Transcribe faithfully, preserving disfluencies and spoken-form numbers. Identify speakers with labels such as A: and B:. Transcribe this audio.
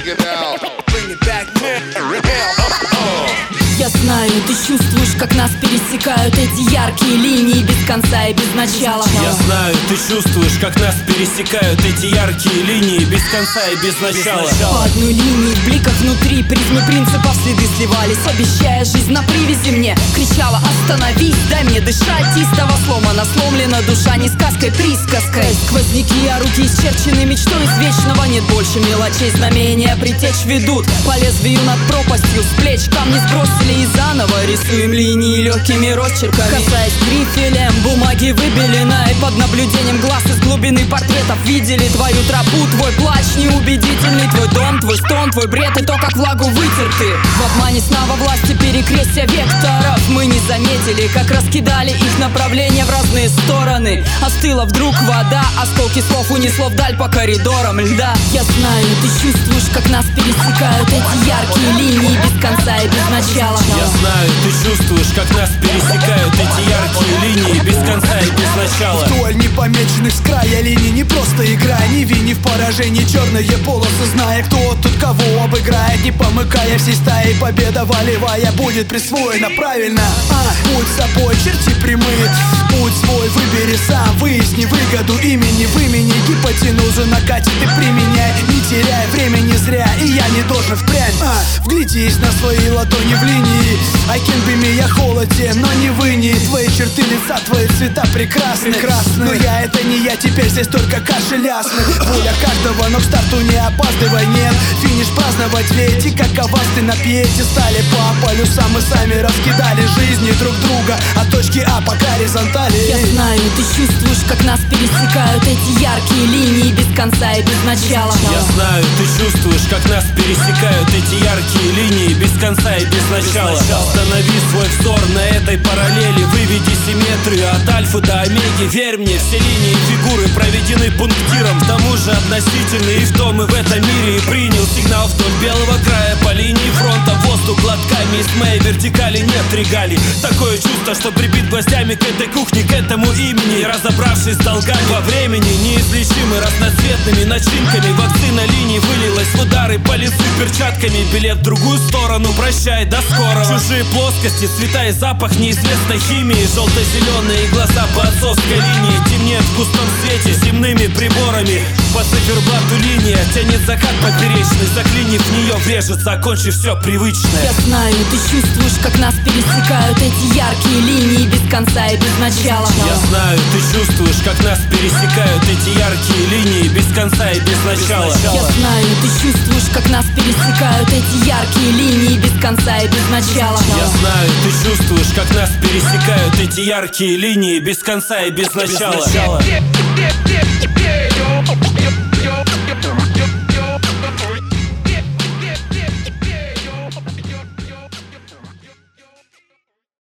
A: Я знаю, ты чувствуешь, как нас пересекают эти яркие линии без конца и без начала.
B: Я знаю, ты чувствуешь, как нас пересекают эти яркие линии без конца и без начала.
A: По одной линии в бликах внутри призмы принципов следы сливались, обещая жизнь на привязи мне. Кричала: остановись, дай мне дышать. Истово сломана, сломлена душа не сказкой, присказкой. Сквозняки, а руки исчерчены мечтой из вечного. Нет больше мелочей, знамения притечь ведут по лезвию над пропастью. С плеч камни сбросили и заново рисуем линии легкими росчерками. Касаясь грифелем бумаги выбеленной, под наблюдением глаз из глубины портретов видели твою тропу, твой плач неубедительный, твой дом, твой стон, твой бред и то, как влагу вытерты. В обмане сна во власти перекрестия векторов мы не заметили, как раскидали их направления в разные стороны. Остыла вдруг вода, осколки слов унесло вдаль по коридорам льда. Я знаю, ты чувствуешь, как нас пересекают эти яркие линии без конца и без начала.
B: Я знаю, ты чувствуешь, как нас пересекают эти яркие линии без конца и без начала.
C: Вдоль непомеченных с края линий не просто игра, не вини в поражении черные полосы, зная, кто тут кого обыграет, не помыкая всей стаи. Победа волевая будет присвоена правильно. А, будь собой, черти прямые, путь свой выбери сам, выясни выгоду имени, вымени гипотенузу, накатит и применяй, не теряй времени зря, и я не должен впрямь. А, вглядись на свои ладони в линии. I can be me, я холоден, но не выни. Твои черты лица, твои цвета прекрасны, прекрасны. Но я это не я, теперь здесь только кашель ясный. Воля каждого, но к старту не опаздывай, нет. Финиш праздновать лети, как ковасты на пьедестале. По полюсам мы сами раскидали жизни друг друга от точки А по горизонтали.
A: Я знаю, ты чувствуешь, как нас пересекают эти яркие линии без конца и без начала.
B: Я знаю, ты чувствуешь, как нас пересекают эти яркие линии без конца и без начала. Останови свой взор на этой параллели, выведи симметрию от альфа до омеги. Верь мне, все линии и фигуры проведены пунктиром, к тому же относительный, и в том и в этом мире. И принял сигнал вдоль белого края по линии фронта, воздух глотками из моей вертикали нет регалий. Такое чувство, что прибит гвоздями к этой кухне, к этому имени. Не разобравшись с долгами во времени, неизлечимы разноцветными начинками. Вакцина линий вылилась в удары по лицу перчатками. Билет в другую сторону, прощай, до скорого. Чужие плоскости, цвета и запах неизвестной химии. Желто-зеленые глаза по отцовской линии темнеют в густом свете земными приборами. По циферблату линия тянет закат поперечный, заклинив в нее врежется, окончив все привычное.
A: Я знаю, ты чувствуешь, как нас пересекают эти яркие линии без конца и без начала.
B: Я знаю, ты чувствуешь, как нас пересекают эти яркие линии без конца и без начала.
A: Я знаю, ты чувствуешь, как нас пересекают эти яркие линии без конца и без начала.
B: Я знаю, ты чувствуешь, как нас пересекают эти яркие линии без конца и без начала.